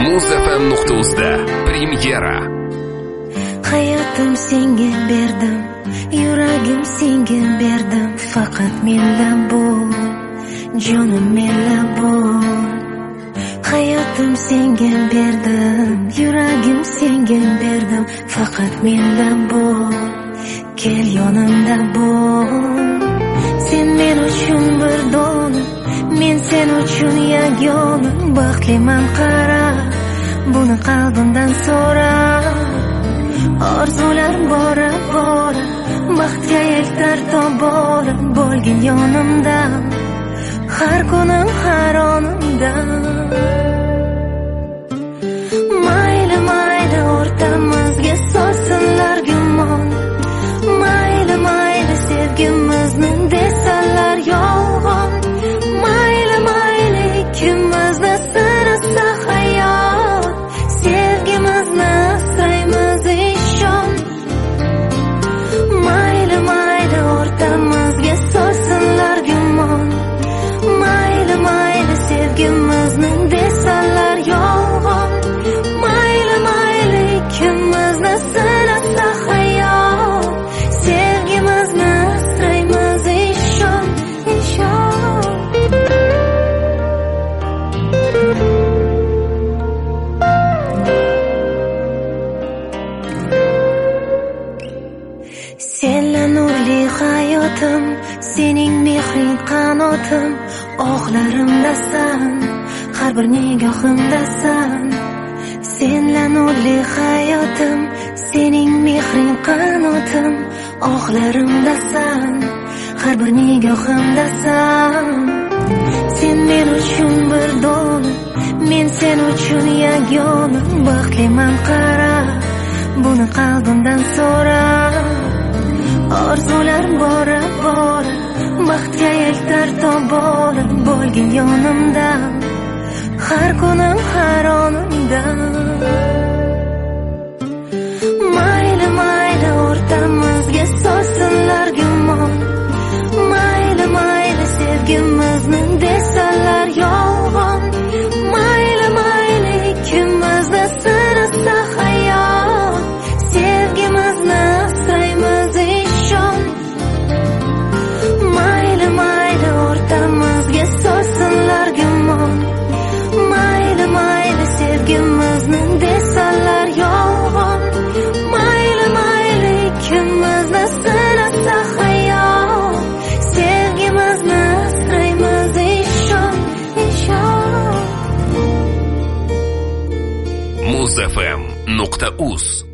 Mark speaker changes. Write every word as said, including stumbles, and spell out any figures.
Speaker 1: muz f m nuqta uz da premyera.
Speaker 2: Hayotim senga berdim, yuragim senga berdim, faqat mendan bo'l, jonim mendan bo'l. Hayotim senga berdim, yuragim senga berdim, faqat mendan bo'l, kel yonimda bo'l. Sen men uchun bir dona, men sen uchun yagona, baxtliman qara, buni qalbimdan so'ra. Orzular bora bora, baxtga yektar tobora, bo'lgin yonimda, har kunim har onimda. Mayli mayli o'rtamizga solsinlar gumon, mayli mayli sevgimizni desalar yolg'on, mayli mayli ikkimizni sinasa hayot, sevgimizni asraymiz ishon. Mayli mayli o'rtamizga solsinlar gumon, mayli mayli sevgimizni desalar yolg'on, mayli mayli ikkimizni sinasa hayot, sevgimizni asraymiz ishon, ishon. Senla nurli hayotim, sening mehring qanotim, oqlarimdasan, har bir nigohimdasan. Senla nurli hayotim, sening mehring qanotim, oqlarimdasan, har bir nigohimdasan. Sen men uchun bir dona, men sen uchun yagona, baxtliman qara, buni qalbimdan so'ra. Orzular bora bora, baxtga yektar tobora, bo'lgin yonimda, har kunim har onimda. Mayli mayli o'rtamizga solsinlar gumon, mayli mayli sevgimizni desalar yolg'on, mayli mayli ikkimizni sinasa hayot, sevgimizni asraymiz ishon. Mayli mayli o'rtamizga solsinlar gumon, mayli mayli sevgimizni desalar yolg'on, mayli mayli ikkimizni sinasa hayot, sevgimizni asraymiz ishon, ishon.
Speaker 1: muz f m nuqta uz